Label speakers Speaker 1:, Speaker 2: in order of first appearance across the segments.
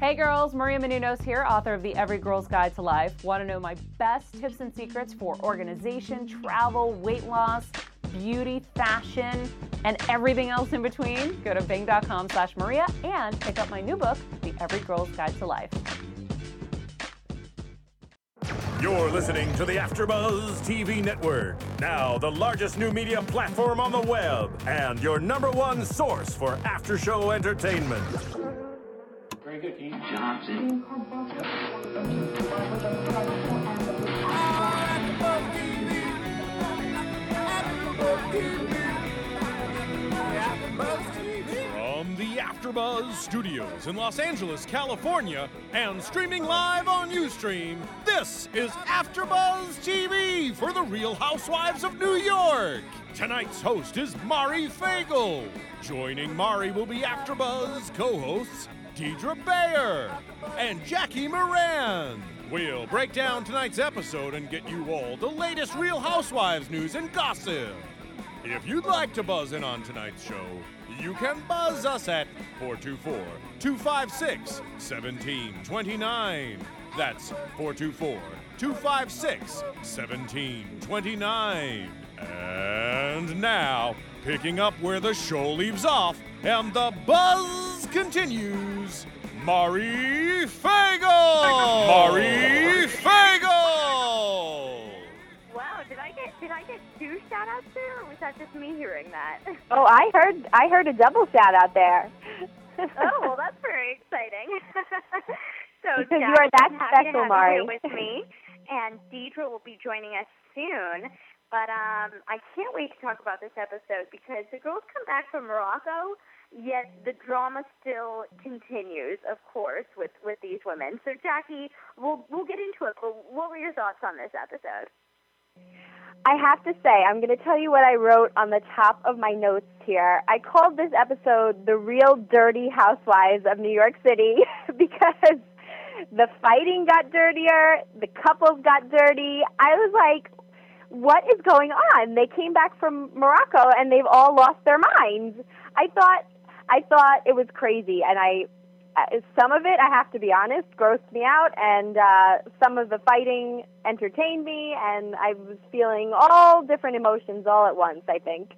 Speaker 1: Hey girls, Maria Menounos here, author of The Every Girl's Guide to Life. Want to know my best tips and secrets for organization, travel, weight loss, beauty, fashion, and everything else in between? Go to bing.com/Maria and pick up my new book, The Every Girl's Guide to Life.
Speaker 2: You're listening to the AfterBuzz TV Network, now the largest new media platform on the web, and your #1 source for after-show entertainment.
Speaker 3: Very good, Keith Johnson.
Speaker 4: From the AfterBuzz Studios in Los Angeles, California, and streaming live on Ustream, this is AfterBuzz TV for the Real Housewives of New York. Tonight's host is Mari Fagel. Joining Mari will be AfterBuzz co-hosts Deidre Bayer and Jackie Moran. We'll break down tonight's episode and get you all the latest Real Housewives news and gossip. If you'd like to buzz in on tonight's show, you can buzz us at 424-256-1729. That's 424-256-1729. And now, picking up where the show leaves off and the buzz continues, Mari Fagel! Mari Fagel!
Speaker 5: Wow, did I get two shout-outs there, or was that just me hearing that?
Speaker 6: Oh, I heard a double shout-out there.
Speaker 5: Oh, well, that's very exciting. So,
Speaker 6: because
Speaker 5: Jack,
Speaker 6: you are that
Speaker 5: I'm happy
Speaker 6: special,
Speaker 5: to have
Speaker 6: Mari.
Speaker 5: you here with me, and Deidre will be joining us soon. But I can't wait to talk about this episode because the girls come back from Morocco, yet the drama still continues, of course, with these women. So, Jackie, we'll get into it, but what were your thoughts on this episode?
Speaker 6: I have to say, I'm going to tell you what I wrote on the top of my notes here. I called this episode The Real Dirty Housewives of New York City because the fighting got dirtier, the couples got dirty. I was like, what is going on? They came back from Morocco and they've all lost their minds. I thought it was crazy, and some of it, I have to be honest, grossed me out, and some of the fighting entertained me, and I was feeling all different emotions all at once, I think.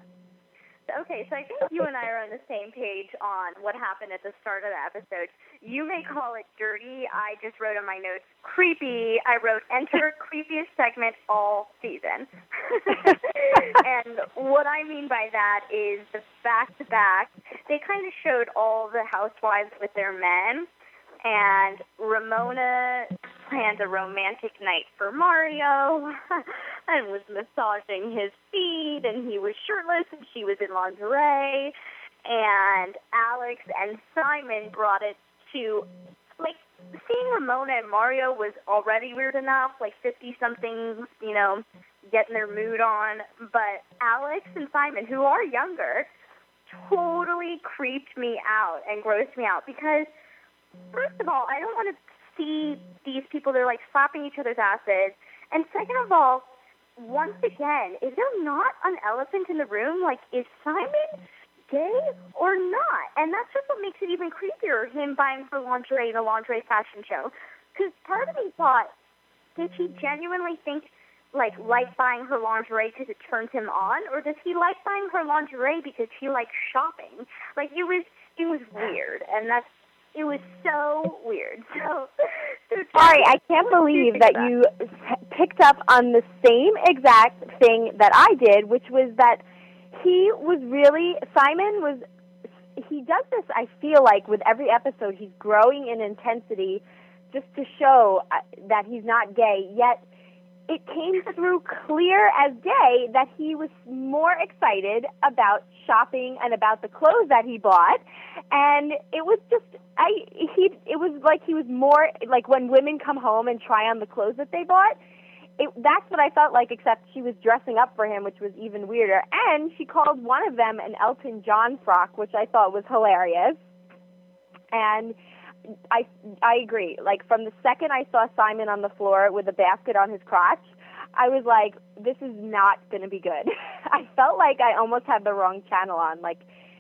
Speaker 5: Okay, so I think you and I are on the same page on what happened at the start of the episode. You may call it dirty. I just wrote on my notes, creepy. I wrote, enter creepiest segment all season. And what I mean by that is the back-to-back. They kind of showed all the housewives with their men, and Ramona planned a romantic night for Mario and was massaging his feet, and he was shirtless and she was in lingerie, and Alex and Simon brought it to, like, seeing Ramona and Mario was already weird enough, like 50-somethings, getting their mood on, but Alex and Simon, who are younger, totally creeped me out and grossed me out because, first of all, I don't want to see these people, they're like slapping each other's asses. And second of all, once again, is there not an elephant in the room? Like, is Simon gay or not? And that's just what makes it even creepier, him buying her lingerie in a lingerie fashion show. Because part of me thought, did he genuinely think, like buying her lingerie because it turns him on? Or does he like buying her lingerie because he likes shopping? Like, it was weird. And it was so weird. So
Speaker 6: Sorry, I can't believe that you picked up on the same exact thing that I did, which was that he does this, I feel like, with every episode. He's growing in intensity just to show that he's not gay, yet it came through clear as day that he was more excited about shopping and about the clothes that he bought, and it was just it was like he was more like when women come home and try on the clothes that they bought. That's what I felt like, except she was dressing up for him, which was even weirder. And she called one of them an Elton John frock, which I thought was hilarious. And I agree. Like, from the second I saw Simon on the floor with a basket on his crotch, I was like, this is not going to be good. I felt like I almost had the wrong channel on. Like,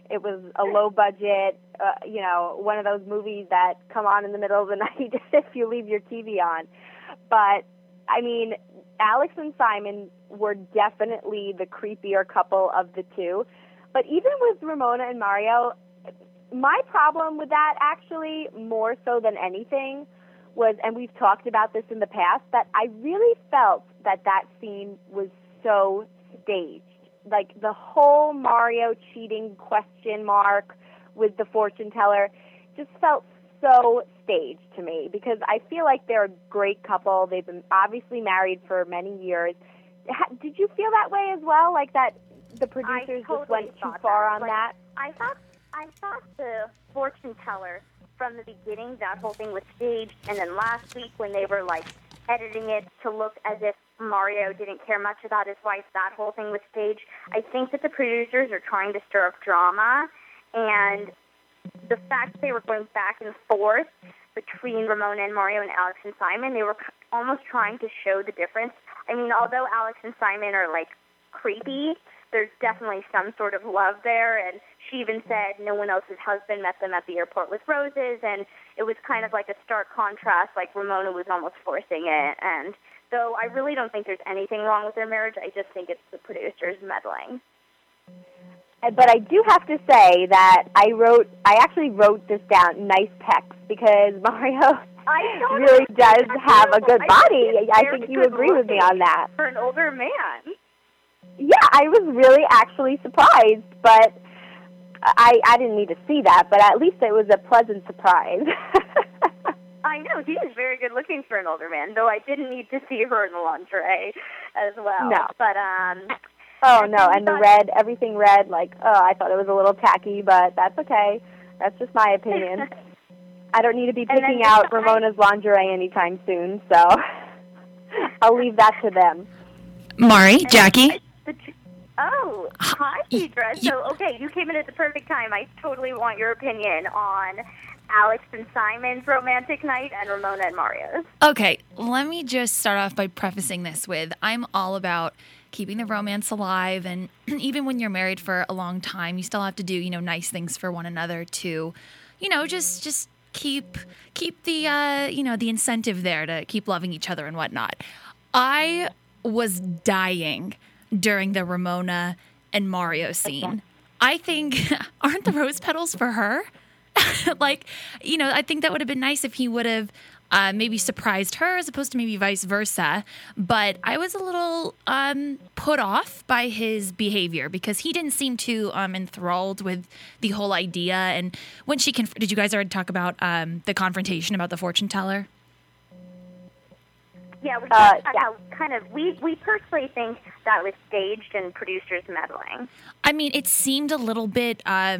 Speaker 6: It was a low budget, one of those movies that come on in the middle of the night if you leave your TV on. But, I mean, Alex and Simon were definitely the creepier couple of the two. But even with Ramona and Mario, my problem with that actually, more so than anything, was, and we've talked about this in the past, that I really felt that scene was so staged. Like, the whole Mario cheating question mark with the fortune teller just felt so staged to me, because I feel like they're a great couple. They've been obviously married for many years. Did you feel that way as well? Like that the producers just went too far on that?
Speaker 5: I thought the fortune teller from the beginning, that whole thing was staged, and then last week when they were like editing it to look as if Mario didn't care much about his wife, that whole thing was staged. I think that the producers are trying to stir up drama, and the fact they were going back and forth between Ramona and Mario and Alex and Simon, they were almost trying to show the difference. I mean, although Alex and Simon are like creepy, there's definitely some sort of love there, and she even said no one else's husband met them at the airport with roses, and it was kind of like a stark contrast, like Ramona was almost forcing it. And so I really don't think there's anything wrong with their marriage. I just think it's the producers meddling.
Speaker 6: But I do have to say that I actually wrote this down, nice pecs, because Mario really does have a good body. I think you agree with me on that.
Speaker 5: For an older man.
Speaker 6: Yeah, I was really actually surprised, but I didn't need to see that, but at least it was a pleasant surprise.
Speaker 5: I know, he is very good looking for an older man, though I didn't need to see her in the lingerie as well.
Speaker 6: No.
Speaker 5: But,
Speaker 6: oh, no, and the red, everything red, I thought it was a little tacky, but that's okay. That's just my opinion. I don't need to be picking out Ramona's lingerie anytime soon, so I'll leave that to them.
Speaker 7: Mari, Jackie.
Speaker 5: Oh, hi, Deidre. So, okay, you came in at the perfect time. I totally want your opinion on Alex and Simon's romantic night and Ramona and Mario's.
Speaker 7: Okay, let me just start off by prefacing this with I'm all about keeping the romance alive, and even when you're married for a long time, you still have to do, nice things for one another to, just keep the, the incentive there to keep loving each other and whatnot. I was dying during the Ramona and Mario scene. I think, aren't the rose petals for her? I think that would have been nice if he would have maybe surprised her as opposed to maybe vice versa. But I was a little put off by his behavior because he didn't seem too enthralled with the whole idea. And when she did you guys already talk about the confrontation about the fortune teller?
Speaker 5: Yeah, we talked about how we personally think that was staged and producers meddling.
Speaker 7: I mean, it seemed a little bit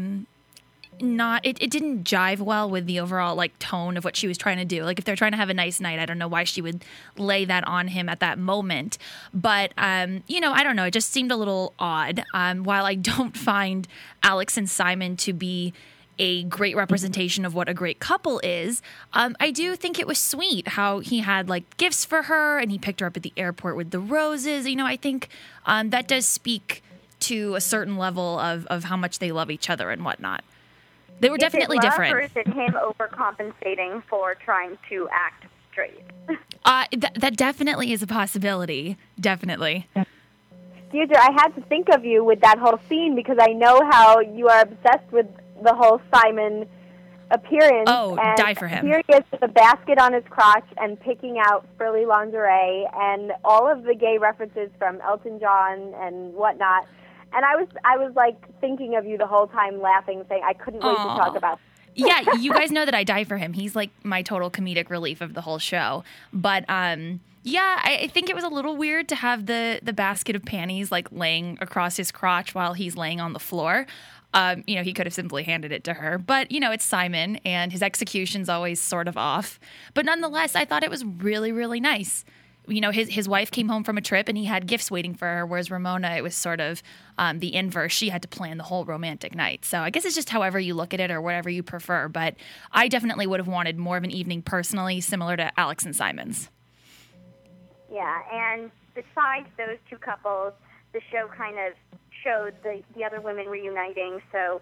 Speaker 7: it didn't jive well with the overall tone of what she was trying to do. If they're trying to have a nice night, I don't know why she would lay that on him at that moment. But I don't know. It just seemed a little odd. While I don't find Alex and Simon to be a great representation of what a great couple is, I do think it was sweet how he had gifts for her and he picked her up at the airport with the roses. I think that does speak to a certain level of how much they love each other and whatnot. They were definitely different.
Speaker 5: Or is it him overcompensating for trying to act straight?
Speaker 7: That definitely is a possibility. Definitely.
Speaker 6: Deirdre, I had to think of you with that whole scene because I know how you are obsessed with the whole Simon appearance.
Speaker 7: Oh,
Speaker 6: and
Speaker 7: die for him.
Speaker 6: Here he is with a basket on his crotch and picking out frilly lingerie and all of the gay references from Elton John and whatnot. And I was thinking of you the whole time, laughing, saying I couldn't wait to talk about this.
Speaker 7: Yeah, you guys know that I die for him. He's my total comedic relief of the whole show. But yeah, I think it was a little weird to have the basket of panties laying across his crotch while he's laying on the floor. He could have simply handed it to her. But, it's Simon, and his execution's always sort of off. But nonetheless, I thought it was really, really nice. His wife came home from a trip and he had gifts waiting for her, whereas Ramona, it was sort of the inverse. She had to plan the whole romantic night. So I guess it's just however you look at it or whatever you prefer. But I definitely would have wanted more of an evening personally, similar to Alex and Simon's.
Speaker 5: Yeah, and besides those two couples, the show kind of showed the other women reuniting. So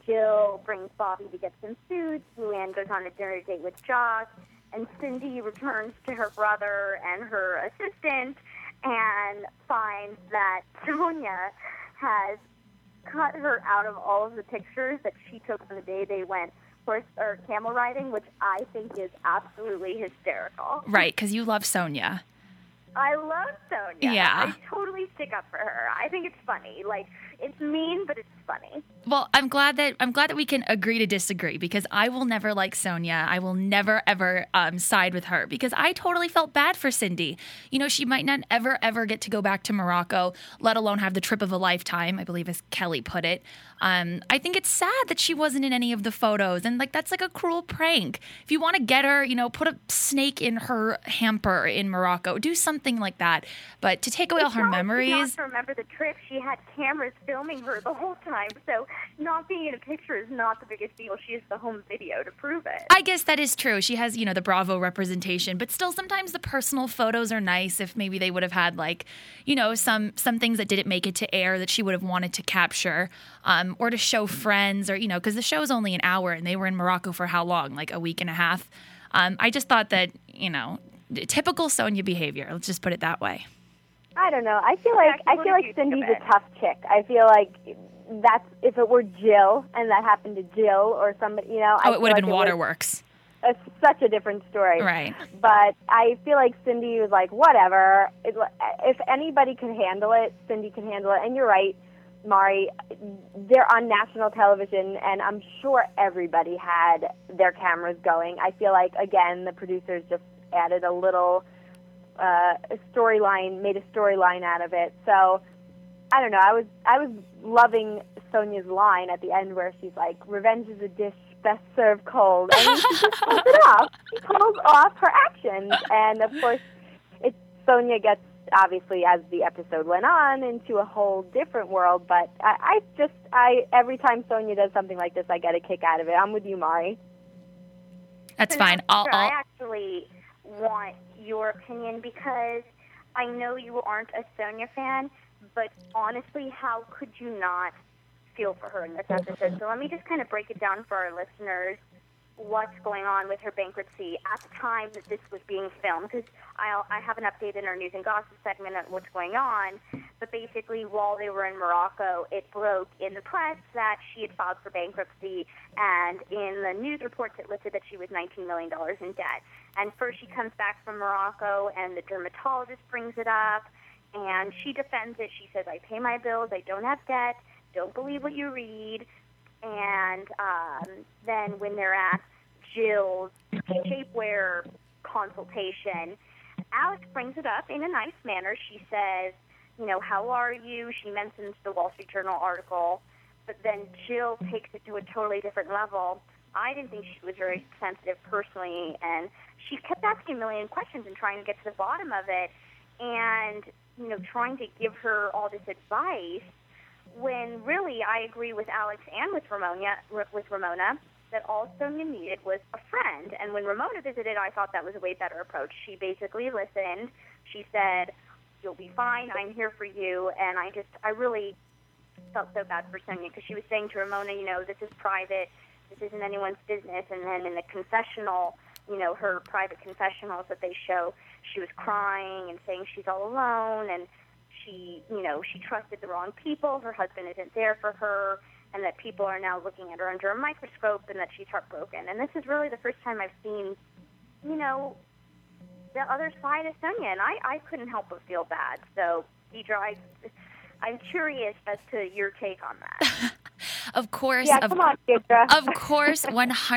Speaker 5: Jill brings Bobby to get some food. Luann goes on a dinner date with Josh. And Cindy returns to her brother and her assistant and finds that Sonia has cut her out of all of the pictures that she took on the day they went horse or camel riding, which I think is absolutely hysterical.
Speaker 7: Right, because you love Sonia.
Speaker 5: I love Sonia.
Speaker 7: Yeah.
Speaker 5: I totally stick up for her. I think it's funny. Like, it's mean, but it's funny.
Speaker 7: Well, I'm glad that we can agree to disagree, because I will never like Sonia. I will never, ever side with her, because I totally felt bad for Cindy. You know, she might not ever get to go back to Morocco, let alone have the trip of a lifetime, I believe as Kelly put it. I think it's sad that she wasn't in any of the photos, and like that's like a cruel prank. If you want to get her, you know, put a snake in her hamper in Morocco, do something like that. But to take away all her memories.
Speaker 5: I remember the trip. She had cameras filming her the whole time, so not being in a picture is not the biggest deal. She has the home video to prove it.
Speaker 7: I guess that is true. She has, you know, the Bravo representation, but still sometimes the personal photos are nice if maybe they would have had like, you know, some things that didn't make it to air that she would have wanted to capture, or to show friends, or, you know, because the show is only an hour and they were in Morocco for how long? Like a week and a half. I just thought that, you know, typical Sonia behavior. Let's just put it that way.
Speaker 6: I don't know. I feel like Cindy's a tough chick. I feel like that's if it were Jill and that happened to Jill or somebody, you know.
Speaker 7: It would have been Waterworks.
Speaker 6: It's such a different story.
Speaker 7: Right.
Speaker 6: But I feel like Cindy was like, whatever. If anybody can handle it, Cindy can handle it. And you're right, Mari. They're on national television, and I'm sure everybody had their cameras going. I feel like, again, the producers just added a little storyline, made a storyline out of it. So I don't know. I was loving Sonia's line at the end where she's like, "Revenge is a dish best served cold." I mean, she just pulls it off. She pulls off her actions, and of course, Sonia gets obviously as the episode went on into a whole different world. But I every time Sonia does something like this, I get a kick out of it. I'm with you, Mari.
Speaker 7: That's fine.
Speaker 5: I actually want your opinion because I know you aren't a Sonia fan, but honestly, how could you not feel for her in this episode? So let me just kind of break it down for our listeners what's going on with her bankruptcy at the time that this was being filmed, because I have an update in our news and gossip segment on what's going on. But basically, while they were in Morocco, it broke in the press that she had filed for bankruptcy, and in the news reports it listed that she was $19 million in debt. And first she comes back from Morocco, and the dermatologist brings it up, and she defends it. She says, "I pay my bills, I don't have debt, don't believe what you read." And then when they're at Jill's shapewear consultation, Alex brings it up in a nice manner. She says, you know, "How are you?" She mentions the Wall Street Journal article, but then Jill takes it to a totally different level. I didn't think she was very sensitive personally, and she kept asking a million questions and trying to get to the bottom of it, and, you know, trying to give her all this advice, when really I agree with Alex and with Ramona that all Sonia needed was a friend. And when Ramona visited, I thought that was a way better approach. She basically listened. She said, "You'll be fine. I'm here for you." And I really felt so bad for Sonia, because she was saying to Ramona, you know, "This is private. This isn't anyone's business." And then in the confessional, you know, her private confessionals that they show, she was crying and saying she's all alone, and she trusted the wrong people. Her husband isn't there for her, and that people are now looking at her under a microscope, and that she's heartbroken. And this is really the first time I've seen, you know, the other side of Sonia, and I couldn't help but feel bad. So, Deidre, I'm curious as to your take on that.
Speaker 7: Of course.
Speaker 6: Yeah, come on, Deidre.
Speaker 7: Of course,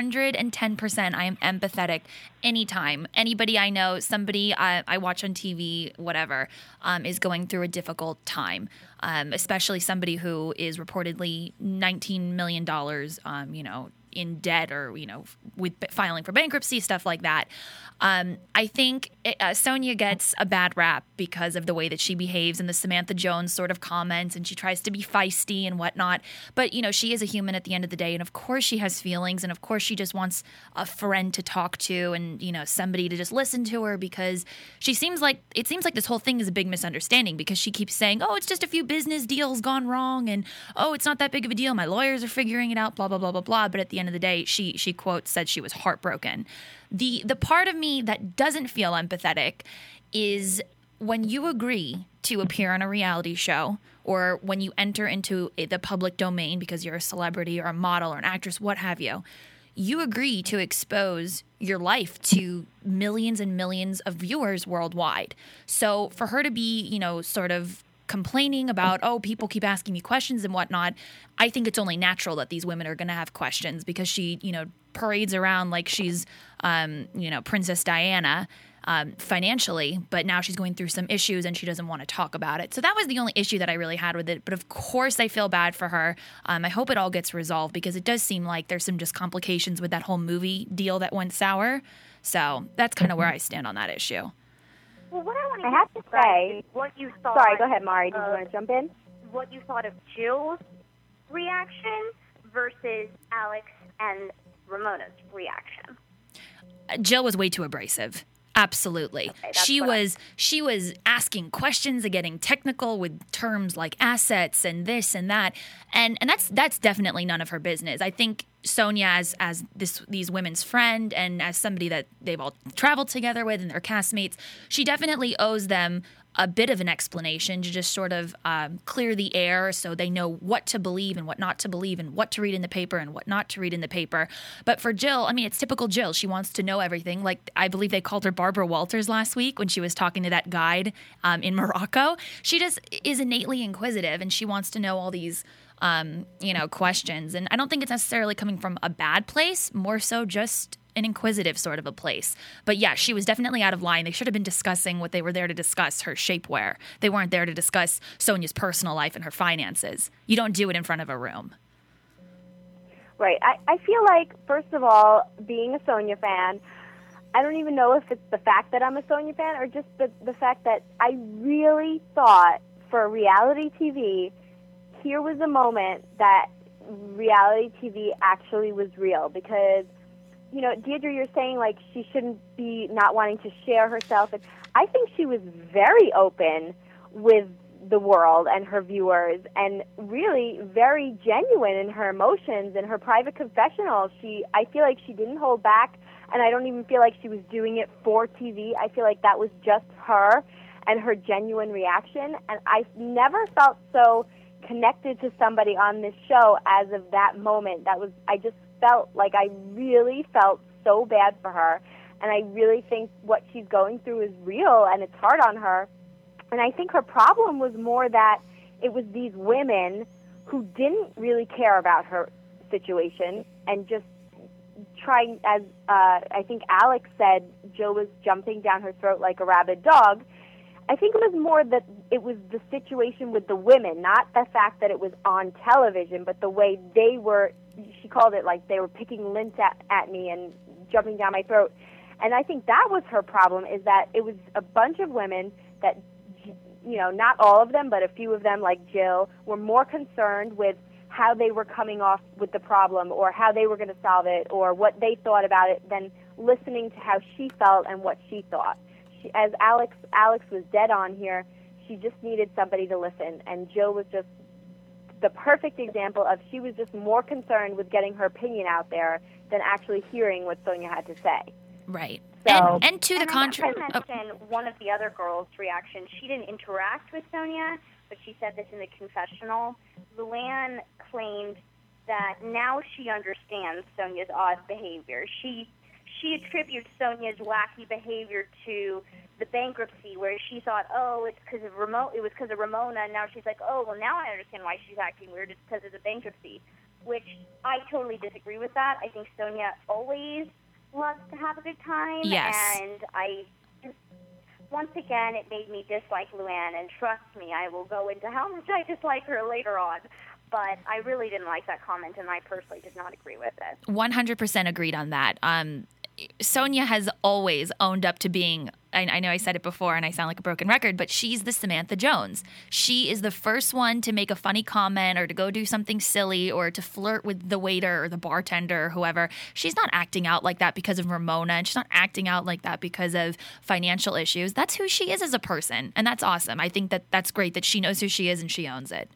Speaker 7: 110%. I am empathetic anytime. Anybody I know, somebody I watch on TV, whatever, is going through a difficult time, especially somebody who is reportedly $19 million, you know, in debt, or, you know, with filing for bankruptcy, stuff like that. I think Sonia gets a bad rap because of the way that she behaves and the Samantha Jones sort of comments, and she tries to be feisty and whatnot. But, you know, she is a human at the end of the day, and of course she has feelings, and of course she just wants a friend to talk to and, you know, somebody to just listen to her, because it seems like this whole thing is a big misunderstanding, because she keeps saying, oh, it's just a few business deals gone wrong, and oh, it's not that big of a deal. My lawyers are figuring it out, blah, blah, blah, blah, blah. But at the end of the day, she quote said she was heartbroken. The part of me that doesn't feel empathetic is when you agree to appear on a reality show, or when you enter into the public domain because you're a celebrity or a model or an actress, what have you, you agree to expose your life to millions and millions of viewers worldwide. So for her to be, you know, sort of complaining about, oh, people keep asking me questions and whatnot, I think it's only natural that these women are going to have questions, because she, you know, parades around like she's, you know, Princess Diana financially, but now she's going through some issues and she doesn't want to talk about it. So that was the only issue that I really had with it. But of course, I feel bad for her. I hope it all gets resolved, because it does seem like there's some just complications with that whole movie deal that went sour. So that's kind of where I stand on that issue.
Speaker 5: Well, what I want
Speaker 6: I have to say,
Speaker 5: is what you thought.
Speaker 6: sorry, go ahead, Mari. Did you want to jump in?
Speaker 5: What you thought of Jill's reaction versus Alex and Ramona's reaction.
Speaker 7: Jill was way too abrasive. Absolutely.
Speaker 5: Okay,
Speaker 7: she was asking questions and getting technical with terms like assets and this and that. And that's definitely none of her business. I think Sonia, as these women's friend and as somebody that they've all traveled together with and they're castmates, she definitely owes them a bit of an explanation to just sort of clear the air so they know what to believe and what not to believe and what to read in the paper and what not to read in the paper. But for Jill, I mean, it's typical Jill. She wants to know everything. Like, I believe they called her Barbara Walters last week when she was talking to that guide in Morocco. She just is innately inquisitive, and she wants to know all these questions. And I don't think it's necessarily coming from a bad place, more so just an inquisitive sort of a place. But yeah, she was definitely out of line. They should have been discussing what they were there to discuss, her shapewear. They weren't there to discuss Sonia's personal life and her finances. You don't do it in front of a room.
Speaker 6: Right. I feel like, first of all, being a Sonia fan, I don't even know if it's the fact that I'm a Sonia fan or just the fact that I really thought for reality TV, here was a moment that reality TV actually was real, because, you know, Deirdre, you're saying, like, she shouldn't be not wanting to share herself. And I think she was very open with the world and her viewers, and really very genuine in her emotions and her private confessional. I feel like she didn't hold back, and I don't even feel like she was doing it for TV. I feel like that was just her and her genuine reaction, and I've never felt so connected to somebody on this show as of that moment. I just felt like I really felt so bad for her, and I really think what she's going through is real, and it's hard on her. And I think her problem was more that it was these women who didn't really care about her situation and just trying, as I think Alex said, Jill was jumping down her throat like a rabid dog. I think it was more that it was the situation with the women, not the fact that it was on television, but the way they were, she called it like they were picking lint at me and jumping down my throat. And I think that was her problem, is that it was a bunch of women that, you know, not all of them, but a few of them, like Jill, were more concerned with how they were coming off with the problem or how they were going to solve it or what they thought about it than listening to how she felt and what she thought. As Alex was dead on here, she just needed somebody to listen, and Jill was just the perfect example of she was just more concerned with getting her opinion out there than actually hearing what Sonia had to say.
Speaker 7: Right.
Speaker 6: So,
Speaker 7: and to the contrary.
Speaker 5: I mentioned one of the other girls' reactions. She didn't interact with Sonia, but she said this in the confessional. Luann claimed that now she understands Sonia's odd behavior. She attributes Sonia's wacky behavior to the bankruptcy, where she thought, oh, it was because of Ramona, and now she's like, oh, well, now I understand why she's acting weird. It's because of the bankruptcy, which I totally disagree with that. I think Sonia always loves to have a good time,
Speaker 7: yes.
Speaker 5: And once again, it made me dislike Luann, and trust me, I will go into how much I dislike her later on. But I really didn't like that comment, and I personally did not agree with it.
Speaker 7: 100% agreed on that. Sonia has always owned up to being, I know I said it before and I sound like a broken record, but she's the Samantha Jones. She is the first one to make a funny comment or to go do something silly or to flirt with the waiter or the bartender or whoever. She's not acting out like that because of Ramona, and she's not acting out like that because of financial issues. That's who she is as a person, and that's awesome. I think that's great that she knows who she is and she owns it.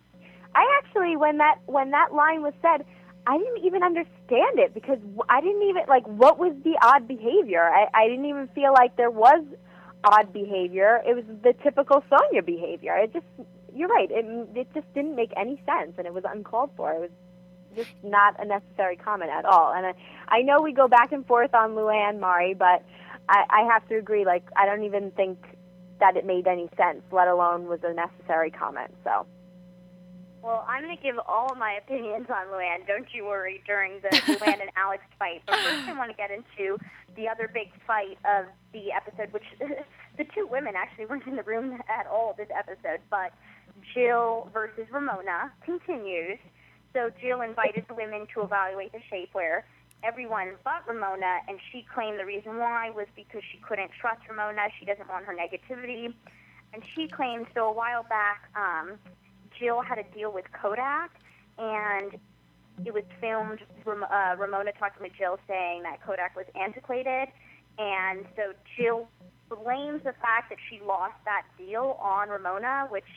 Speaker 6: I actually, when that line was said, I didn't even understand it because I didn't even, what was the odd behavior? I didn't even feel like there was odd behavior. It was the typical Sonia behavior. You're right, it just didn't make any sense, and it was uncalled for. It was just not a necessary comment at all. And I know we go back and forth on Luann, Mari, but I have to agree, I don't even think that it made any sense, let alone was a necessary comment, so...
Speaker 5: Well, I'm going to give all of my opinions on Luann, don't you worry, during the Luann and Alex fight. But first I want to get into the other big fight of the episode, which the two women actually weren't in the room at all this episode, but Jill versus Ramona continues. So Jill invited the women to evaluate the shapewear. Everyone but Ramona, and she claimed the reason why was because she couldn't trust Ramona. She doesn't want her negativity. And she claimed, so a while back, Jill had a deal with Kodak, and it was filmed, Ramona talking to Jill saying that Kodak was antiquated, and so Jill blames the fact that she lost that deal on Ramona, which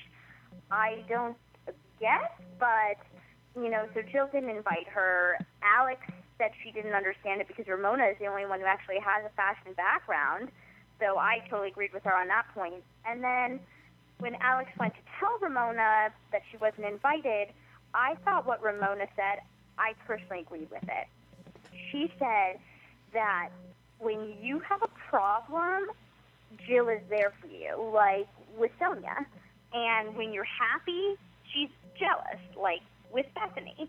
Speaker 5: I don't get, but, so Jill didn't invite her. Alex said she didn't understand it because Ramona is the only one who actually has a fashion background, so I totally agreed with her on that point. And then when Alex went to tell Ramona that she wasn't invited, I thought what Ramona said, I personally agreed with it. She said that when you have a problem, Jill is there for you, like with Sonia. And when you're happy, she's jealous, like with Bethany.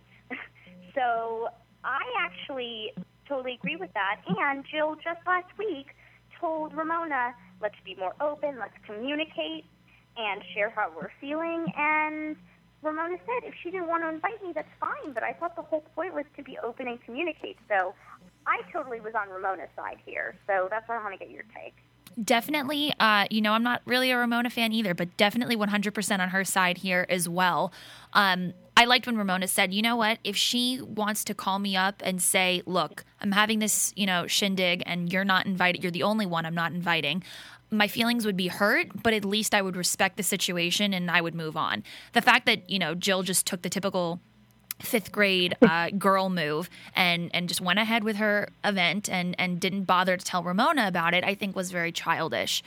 Speaker 5: So I actually totally agree with that. And Jill just last week told Ramona, let's be more open, let's communicate, and share how we're feeling, and Ramona said if she didn't want to invite me, that's fine, but I thought the whole point was to be open and communicate, so I totally was on Ramona's side here, so that's why I want to get your take.
Speaker 7: Definitely, I'm not really a Ramona fan either, but definitely 100% on her side here as well. I liked when Ramona said, you know what, if she wants to call me up and say, look, I'm having this, shindig, and you're not invited, you're the only one I'm not inviting, my feelings would be hurt, but at least I would respect the situation and I would move on. The fact that, Jill just took the typical fifth grade girl move and just went ahead with her event and didn't bother to tell Ramona about it, I think was very childish.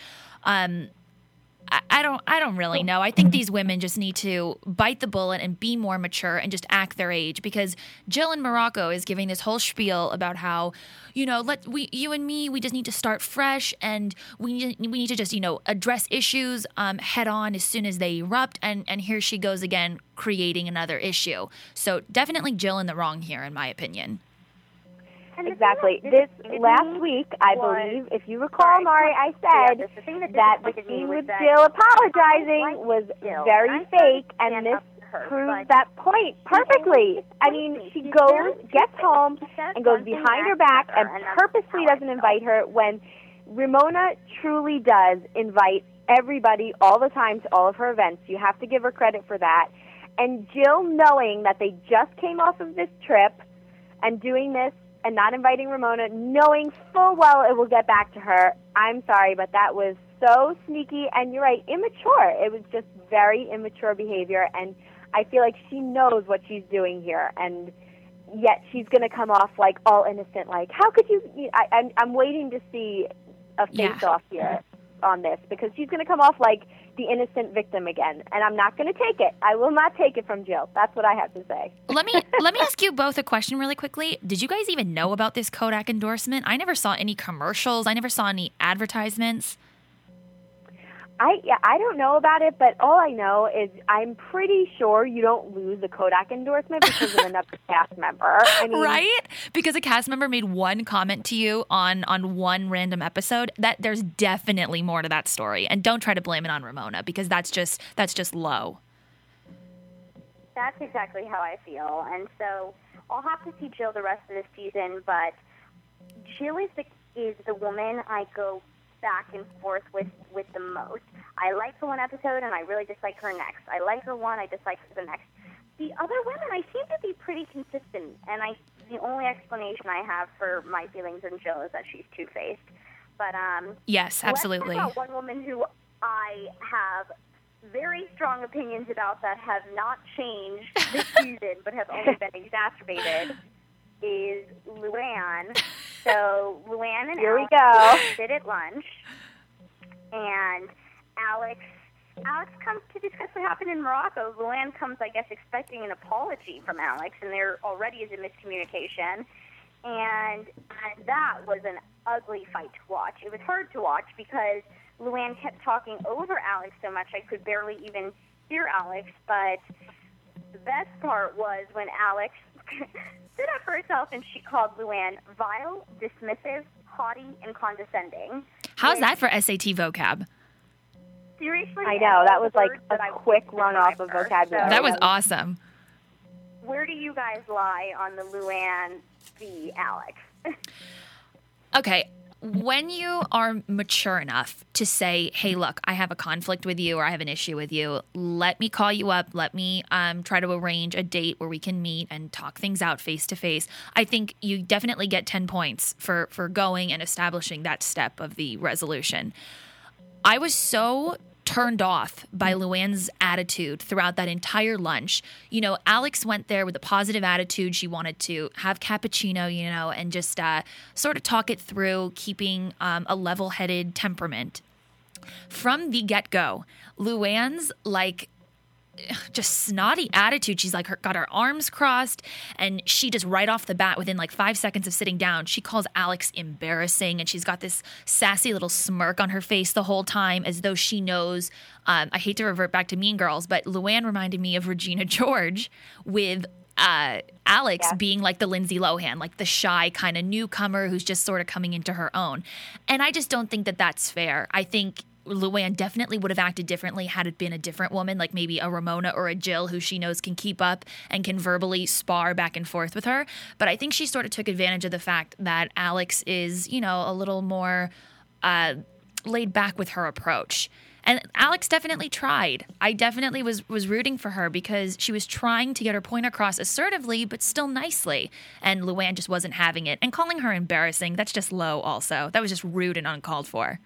Speaker 7: I don't really know. I think these women just need to bite the bullet and be more mature and just act their age, because Jill in Morocco is giving this whole spiel about how, you and me, we just need to start fresh, and we need to just, address issues head on as soon as they erupt, and here she goes again creating another issue. So definitely Jill in the wrong here, in my opinion.
Speaker 6: Exactly. This last week, I believe, if you recall, Mari, I said that the scene with Jill apologizing was very fake, and this proves that point perfectly. I mean, she gets home, and goes behind her back and purposely doesn't invite her, when Ramona truly does invite everybody all the time to all of her events. You have to give her credit for that. And Jill, knowing that they just came off of this trip and doing this, and not inviting Ramona, knowing full well it will get back to her. I'm sorry, but that was so sneaky, and you're right, immature. It was just very immature behavior, and I feel like she knows what she's doing here, and yet she's going to come off like all innocent, like, how could you... I'm waiting to see a face-off here on this, because she's going to come off like the innocent victim again, and I'm not going to take it. I will not take it from Jill. That's what I have to say.
Speaker 7: Let me ask you both a question really quickly. Did you guys even know about this Kodak endorsement? I never saw any commercials. I never saw any advertisements.
Speaker 6: I don't know about it, but all I know is I'm pretty sure you don't lose a Kodak endorsement because of another cast member. I mean,
Speaker 7: right? Because a cast member made one comment to you on one random episode. That there's definitely more to that story. And don't try to blame it on Ramona, because that's just low.
Speaker 5: That's exactly how I feel. And so I'll have to see Jill the rest of the season, but Jill is the woman I go back and forth with the most. I like her one episode, and I really dislike her next. I like her one, I dislike her the next. The other women, I seem to be pretty consistent, and the only explanation I have for my feelings on Jill is that she's two-faced. But
Speaker 7: yes, absolutely.
Speaker 5: Let's talk about one woman who I have very strong opinions about that have not changed this season, but have only been exacerbated, is Luann. So Luann and
Speaker 6: Here we
Speaker 5: Alex
Speaker 6: go.
Speaker 5: sit at lunch, and Alex comes to discuss what happened in Morocco. Luann comes, I guess, expecting an apology from Alex, and there already is a miscommunication. And that was an ugly fight to watch. It was hard to watch because Luann kept talking over Alex so much I could barely even hear Alex. But the best part was when Alex stood up for herself and she called Luann vile, dismissive, haughty, and condescending.
Speaker 7: How's that for SAT vocab?
Speaker 5: Seriously,
Speaker 6: I know, that was like
Speaker 5: that
Speaker 6: a
Speaker 5: I
Speaker 6: quick run-off of
Speaker 5: described her.
Speaker 6: vocabulary.
Speaker 7: That was awesome.
Speaker 5: Where do you guys lie on the Luann v. Alex?
Speaker 7: Okay, when you are mature enough to say, hey, look, I have a conflict with you or I have an issue with you, let me call you up. Let me try to arrange a date where we can meet and talk things out face to face. I think you definitely get 10 points for going and establishing that step of the resolution. I was so turned off by Luann's attitude throughout that entire lunch. You know, Alex went there with a positive attitude. She wanted to have cappuccino, you know, and just sort of talk it through, keeping a level-headed temperament. From the get-go, Luann's just snotty attitude. She's got her arms crossed, and she just right off the bat, within 5 seconds of sitting down, she calls Alex embarrassing, and she's got this sassy little smirk on her face the whole time as though she knows. I hate to revert back to Mean Girls, but Luann reminded me of Regina George with Alex being like the Lindsay Lohan, like the shy kind of newcomer who's just sort of coming into her own. And I just don't think that that's fair. I think Luann definitely would have acted differently had it been a different woman, like maybe a Ramona or a Jill who she knows can keep up and can verbally spar back and forth with her. But I think she sort of took advantage of the fact that Alex is, you know, a little more laid back with her approach. And Alex definitely tried. I definitely was rooting for her because she was trying to get her point across assertively, but still nicely. And Luann just wasn't having it. And calling her embarrassing, that's just low also. That was just rude and uncalled for.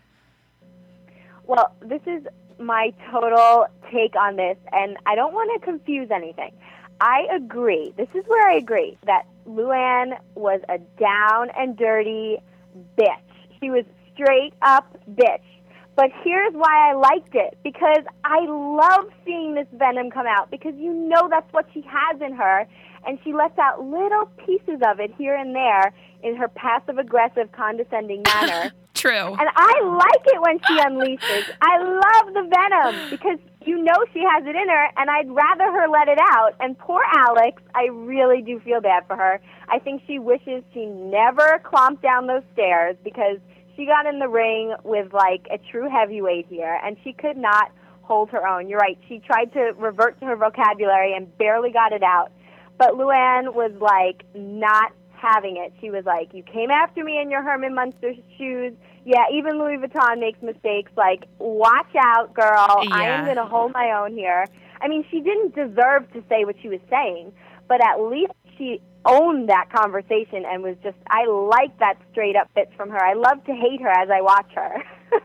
Speaker 6: Well, this is my total take on this, and I don't want to confuse anything. I agree. This is where I agree, that Luann was a down and dirty bitch. She was straight up bitch. But here's why I liked it, because I love seeing this venom come out, because you know that's what she has in her, and she lets out little pieces of it here and there in her passive-aggressive, condescending manner.
Speaker 7: True.
Speaker 6: And I like it when she unleashes. I love the venom because you know she has it in her, and I'd rather her let it out. And poor Alex, I really do feel bad for her. I think she wishes she never clomped down those stairs because she got in the ring with, a true heavyweight here, and she could not hold her own. You're right. She tried to revert to her vocabulary and barely got it out. But Luann was, not having it. She was like, you came after me in your Herman Munster shoes. Yeah, even Louis Vuitton makes mistakes. Watch out, girl.
Speaker 7: Yeah.
Speaker 6: I am going to hold my own here. I mean, she didn't deserve to say what she was saying, but at least she owned that conversation and was just, I like that straight-up bitch from her. I love to hate her as I watch her.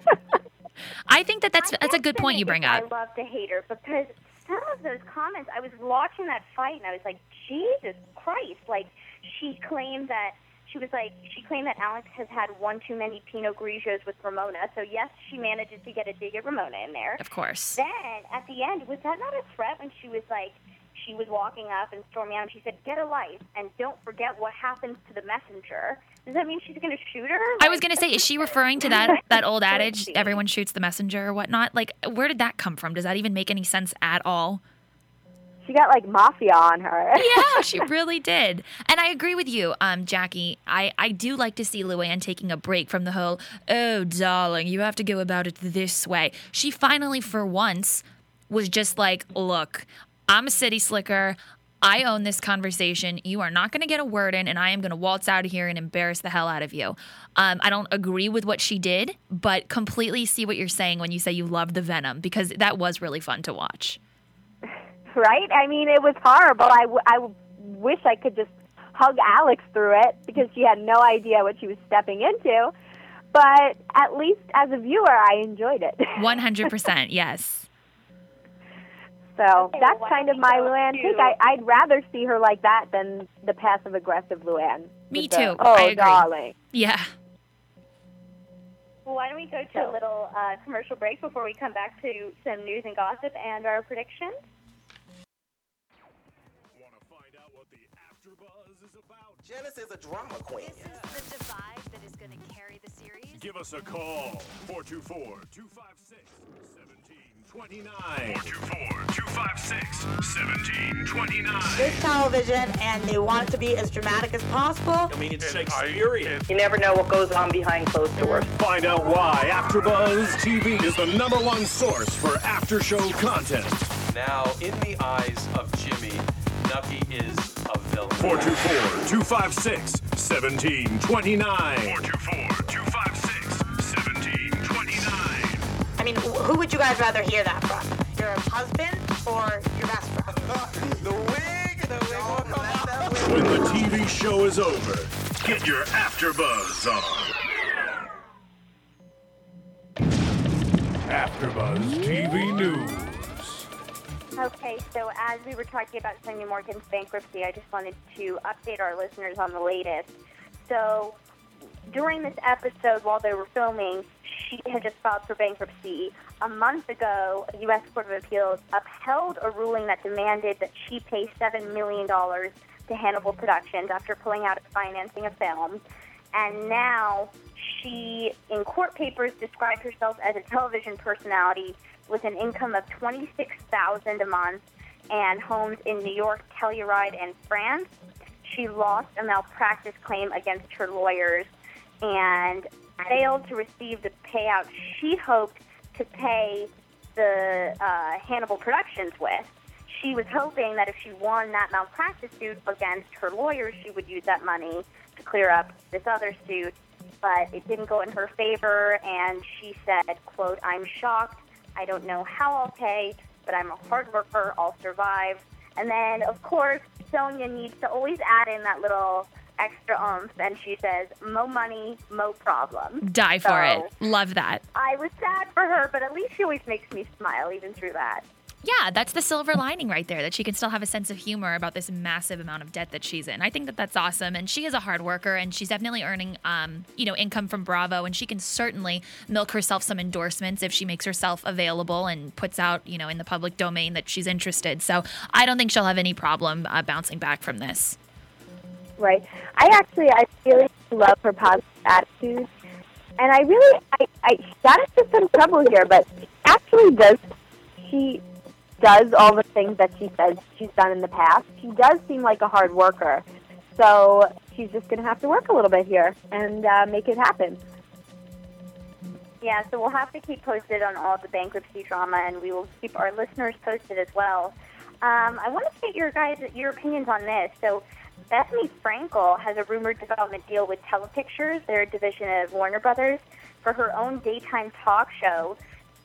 Speaker 7: I think that's a good point you bring up.
Speaker 5: I love to hate her because some of those comments, I was watching that fight and I was like, Jesus Christ. She claimed that Alex has had one too many Pinot Grigios with Ramona. So yes, she manages to get a dig at Ramona in there.
Speaker 7: Of course.
Speaker 5: Then at the end, was that not a threat when she was walking up and storming out and she said, get a life and don't forget what happens to the messenger? Does that mean she's going to shoot her?
Speaker 7: I was going to say, is she referring to that old adage, everyone shoots the messenger or whatnot? Where did that come from? Does that even make any sense at all?
Speaker 6: She got mafia on her.
Speaker 7: Yeah, she really did. And I agree with you, Jackie. I do like to see Luann taking a break from the whole, oh, darling, you have to go about it this way. She finally, for once, was just like, look, I'm a city slicker. I own this conversation. You are not going to get a word in, and I am going to waltz out of here and embarrass the hell out of you. I don't agree with what she did, but completely see what you're saying when you say you love the venom, because that was really fun to watch.
Speaker 6: Right? I mean, it was horrible. I wish I could just hug Alex through it because she had no idea what she was stepping into. But at least as a viewer, I enjoyed it.
Speaker 7: 100%, yes.
Speaker 6: So that's kind of my Luann take. I'd rather see her like that than the passive-aggressive Luann.
Speaker 7: Me too.
Speaker 6: I
Speaker 7: agree.
Speaker 6: Darling.
Speaker 7: Yeah.
Speaker 5: Well, why don't we go to a little commercial break before we come back to some news and gossip and our predictions?
Speaker 2: Want to find out what the AfterBuzz is about?
Speaker 8: Janice is a drama queen.
Speaker 9: This is the divide that is going to carry the series.
Speaker 2: Give us a call. 424-256-1729. 424-256-1729.
Speaker 10: It's television, and they want it to be as dramatic as possible.
Speaker 8: I mean, it's Shakespearean.
Speaker 11: You never know what goes on behind closed doors.
Speaker 2: Find out why AfterBuzz TV is the #1 source for after-show content.
Speaker 8: Now, in the eyes of Jimmy, Nucky is a villain.
Speaker 2: 424-256-1729. 424-256-1729.
Speaker 10: I mean, who would you guys rather hear that from? Your husband or your best friend?
Speaker 8: The wig will come out.
Speaker 2: When the TV show is over, get your AfterBuzz on. AfterBuzz TV News.
Speaker 5: Okay, so as we were talking about Sonia Morgan's bankruptcy, I just wanted to update our listeners on the latest. So during this episode, while they were filming, she had just filed for bankruptcy. A month ago, a U.S. Court of Appeals upheld a ruling that demanded that she pay $7 million to Hannibal Productions after pulling out its financing of film. And now she, in court papers, described herself as a television personality with an income of $26,000 a month and homes in New York, Telluride, and France. She lost a malpractice claim against her lawyers and failed to receive the payout she hoped to pay the Hannibal Productions with. She was hoping that if she won that malpractice suit against her lawyers, she would use that money to clear up this other suit, but it didn't go in her favor, and she said, quote, "I'm shocked. I don't know how I'll pay, but I'm a hard worker. I'll survive." And then, of course, Sonia needs to always add in that little extra oomph, and she says, "Mo money, mo problem."
Speaker 7: Die for it. Love that.
Speaker 5: I was sad for her, but at least she always makes me smile even through that.
Speaker 7: Yeah, that's the silver lining right there, that she can still have a sense of humor about this massive amount of debt that she's in. I think that that's awesome, and she is a hard worker, and she's definitely earning, income from Bravo, and she can certainly milk herself some endorsements if she makes herself available and puts out, in the public domain that she's interested. So I don't think she'll have any problem bouncing back from this.
Speaker 6: Right. I really love her positive attitude, and I got into some trouble here, but she does all the things that she says she's done in the past. She does seem like a hard worker. So she's just going to have to work a little bit here and make it happen.
Speaker 5: Yeah, so we'll have to keep posted on all the bankruptcy drama, and we will keep our listeners posted as well. I want to get your opinions on this. So Bethany Frankel has a rumored development deal with Telepictures, their division of Warner Brothers, for her own daytime talk show.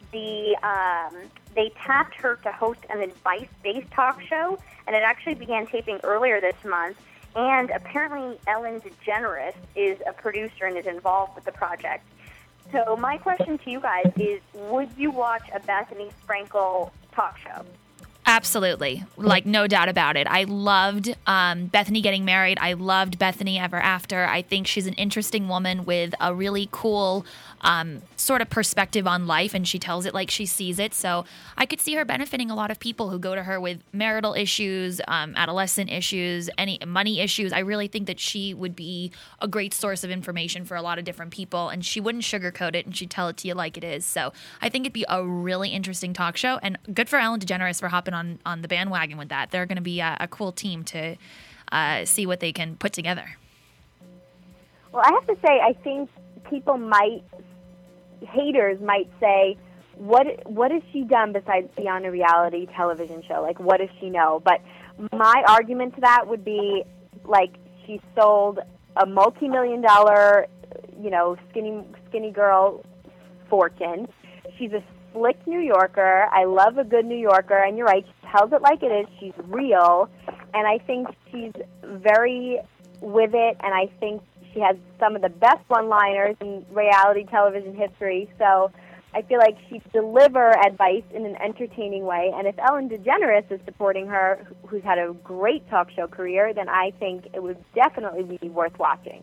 Speaker 5: They tapped her to host an advice-based talk show, and it actually began taping earlier this month. And apparently Ellen DeGeneres is a producer and is involved with the project. So my question to you guys is, would you watch a Bethany Frankel talk show?
Speaker 7: Absolutely. No doubt about it. I loved Bethany getting married. I loved Bethany Ever After. I think she's an interesting woman with a really cool sort of perspective on life, and she tells it like she sees it. So I could see her benefiting a lot of people who go to her with marital issues, adolescent issues, any money issues. I really think that she would be a great source of information for a lot of different people, and she wouldn't sugarcoat it, and she'd tell it to you like it is. So I think it'd be a really interesting talk show, and good for Ellen DeGeneres for hopping on the bandwagon with that. They're going to be a cool team to see what they can put together.
Speaker 6: Well, I have to say, I think haters might say, what has she done besides be on a reality television show? What does she know? But my argument to that would be, like, she sold a multi-million-dollar, skinny girl fortune. She's a slick New Yorker. I love a good New Yorker, and you're right, she tells it like it is. She's real, and I think she's very with it, and I think she has some of the best one-liners in reality television history, so I feel like she'd deliver advice in an entertaining way, and if Ellen DeGeneres is supporting her, who's had a great talk show career, then I think it would definitely be worth watching.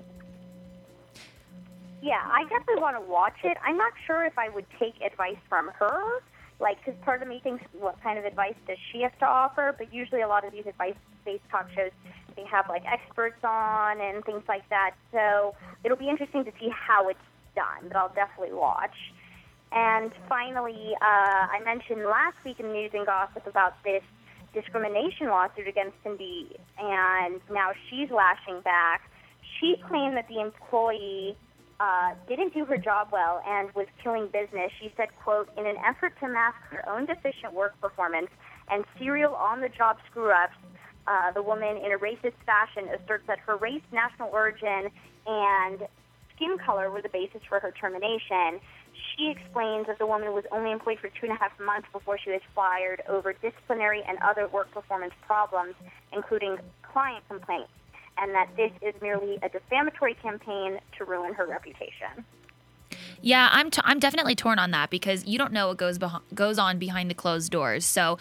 Speaker 5: Yeah, I definitely want to watch it. I'm not sure if I would take advice from her, because part of me thinks, what kind of advice does she have to offer? But usually a lot of these advice-based talk shows, they have, experts on and things like that. So it'll be interesting to see how it's done, but I'll definitely watch. And finally, I mentioned last week in News and Gossip about this discrimination lawsuit against Cindy, and now she's lashing back. She claimed that the employee didn't do her job well and was killing business. She said, quote, in an effort to mask her own deficient work performance and serial on-the-job screw-ups, the woman in a racist fashion asserts that her race, national origin, and skin color were the basis for her termination. She explains that the woman was only employed for 2.5 months before she was fired over disciplinary and other work performance problems, including client complaints, and that this is merely a defamatory campaign to ruin her reputation.
Speaker 7: Yeah, I'm definitely torn on that because you don't know what goes on behind the closed doors. So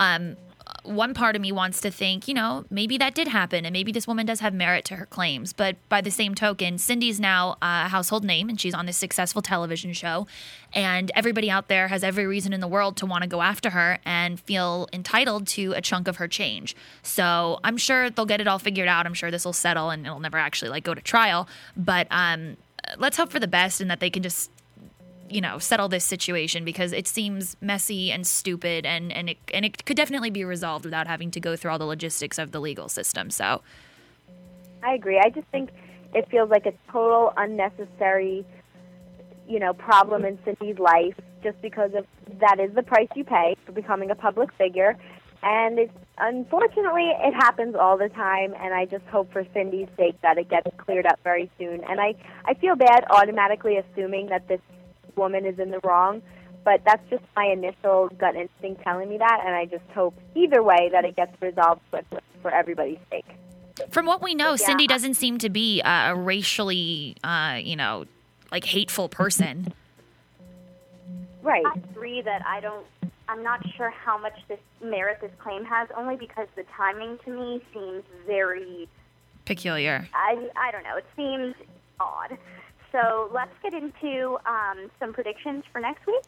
Speaker 7: one part of me wants to think, maybe that did happen and maybe this woman does have merit to her claims. But by the same token, Cindy's now a household name and she's on this successful television show. And everybody out there has every reason in the world to want to go after her and feel entitled to a chunk of her change. So I'm sure they'll get it all figured out. I'm sure this will settle and it'll never actually go to trial. But let's hope for the best and that they can just settle this situation because it seems messy and stupid and it could definitely be resolved without having to go through all the logistics of the legal system. So
Speaker 6: I agree. I just think it feels like a total unnecessary, problem in Cindy's life just because of that is the price you pay for becoming a public figure. And unfortunately, it happens all the time, and I just hope for Cindy's sake that it gets cleared up very soon. And I feel bad automatically assuming that this woman is in the wrong, but that's just my initial gut instinct telling me that, and I just hope either way that it gets resolved quickly for everybody's sake.
Speaker 7: From what we know, Cindy doesn't seem to be a racially, hateful person.
Speaker 6: Right.
Speaker 5: I agree that I'm not sure how much merit this claim has, only because the timing to me seems very
Speaker 7: peculiar.
Speaker 5: I don't know. It seems odd. So let's get into some predictions for next week.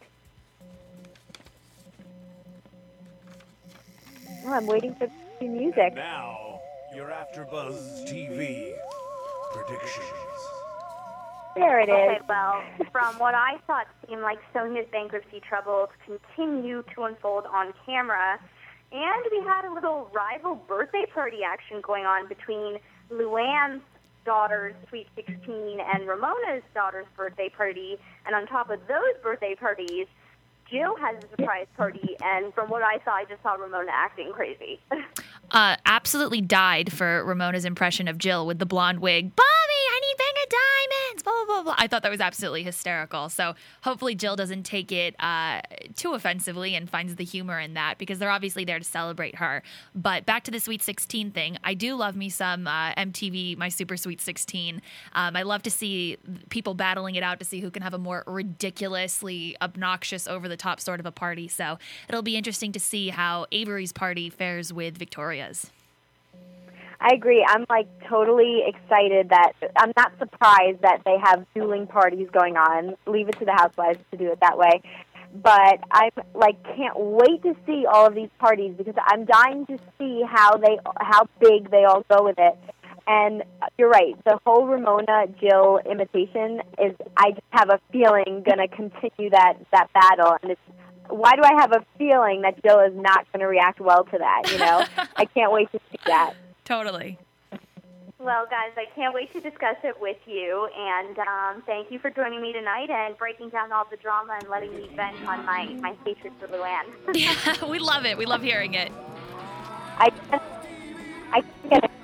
Speaker 6: Oh, I'm waiting for the music.
Speaker 2: Now, your AfterBuzz TV predictions.
Speaker 6: There it is.
Speaker 5: Okay, well, from what I thought seemed like Sonya's bankruptcy troubles continue to unfold on camera, and we had a little rival birthday party action going on between Luann's daughter's Sweet 16 and Ramona's daughter's birthday party, and on top of those birthday parties, Jill has a surprise party, and from what I saw, I just saw Ramona acting crazy.
Speaker 7: Absolutely died for Ramona's impression of Jill with the blonde wig. Bobby, I need bang of diamonds, blah, blah, blah, blah. I thought that was absolutely hysterical. So hopefully Jill doesn't take it too offensively and finds the humor in that because they're obviously there to celebrate her. But back to the Sweet 16 thing. I do love me some MTV, My Super Sweet 16. I love to see people battling it out to see who can have a more ridiculously obnoxious, over-the-top sort of a party. So it'll be interesting to see how Avery's party fares with Victoria's.
Speaker 6: I agree. I'm totally excited that I'm not surprised that they have dueling parties going on. Leave it to the housewives to do it that way. But I'm can't wait to see all of these parties because I'm dying to see how big they all go with it. And you're right. The whole Ramona Jill imitation is, I just have a feeling, going to continue that battle. And why do I have a feeling that Jill is not going to react well to that? I can't wait to see that.
Speaker 7: Totally.
Speaker 5: Well, guys, I can't wait to discuss it with you, and thank you for joining me tonight and breaking down all the drama and letting me vent on my hatred for Luann.
Speaker 7: Yeah, we love it. We love hearing it.
Speaker 6: I just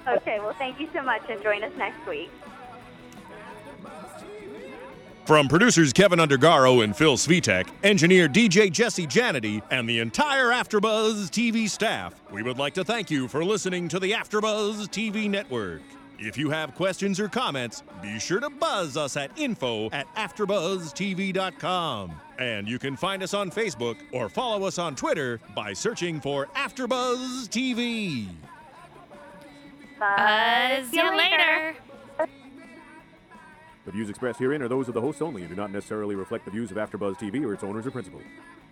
Speaker 5: Okay, well, thank you so much, and join us next week.
Speaker 2: From producers Kevin Undergaro and Phil Svitek, engineer DJ Jesse Janity, and the entire AfterBuzz TV staff, we would like to thank you for listening to the AfterBuzz TV network. If you have questions or comments, be sure to buzz us at info@AfterBuzzTV.com. And you can find us on Facebook or follow us on Twitter by searching for AfterBuzz TV.
Speaker 7: Buzz you later.
Speaker 12: The views expressed herein are those of the hosts only and do not necessarily reflect the views of AfterBuzz TV or its owners or principals.